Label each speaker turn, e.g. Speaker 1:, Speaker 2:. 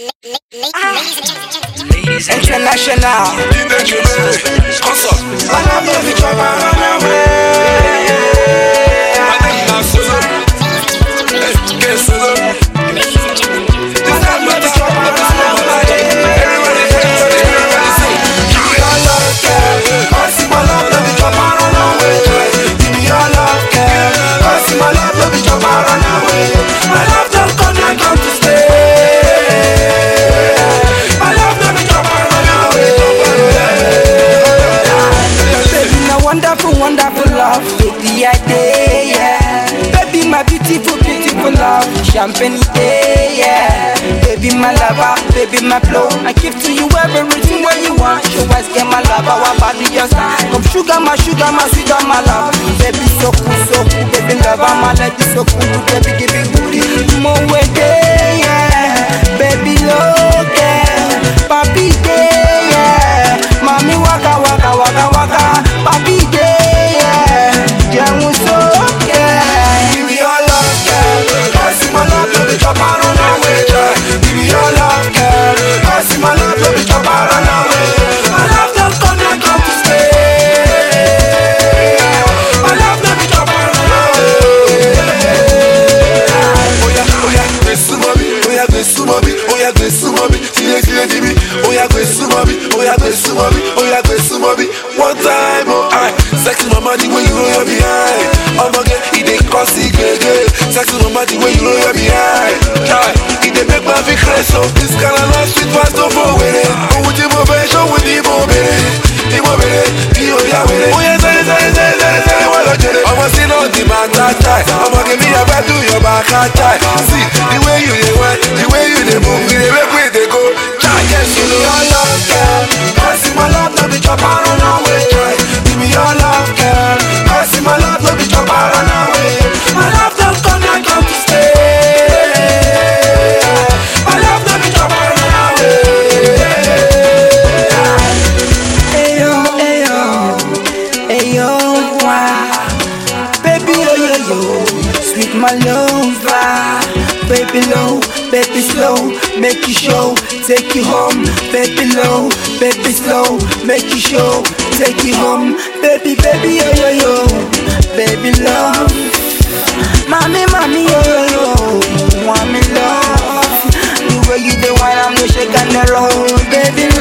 Speaker 1: International. Wonderful love, baby, I day, yeah. Baby, my beautiful, beautiful love, champagne day, yeah. Baby, my lover, baby, my flow. I give to you everything what you want. Show us get my lover, what body just come sugar, my sweet, my love. Baby, so cool, baby, lover, my lady, so cool, baby, give it booty. More way day, yeah. Baby, look, yeah. Papi day, yeah. Mommy, waka, papi day.
Speaker 2: One time, oh, I sex my money when you know you're behind. Oh my God, it dey cost it, sex my money when you know you're behind. It dey make my feel crazy, so this kind of love sweet fast over with it. Oh, with the motivation, with the moment, the oya with it. Oh yeah, say, what I did it. I'ma see no the man that time. I'ma give me a bad do your back at time. See the way you dey went, the way you dey move, the way we dey go. Yes, you know I love girl. I see my love, no be chop and run away. Give me your love, girl. I see my love, no be chop and run away. My love don't come, I come to stay. My love, no be chop and run away.
Speaker 1: Ayo, wow. Baby, yo, sweet my lover. Baby low, baby slow, make you show, take you home. Baby low, baby slow, make you show, take you home. Baby, yo, baby love. Mommy, yo, mommy love. The way you the wine, I'm no shake and the roll. Baby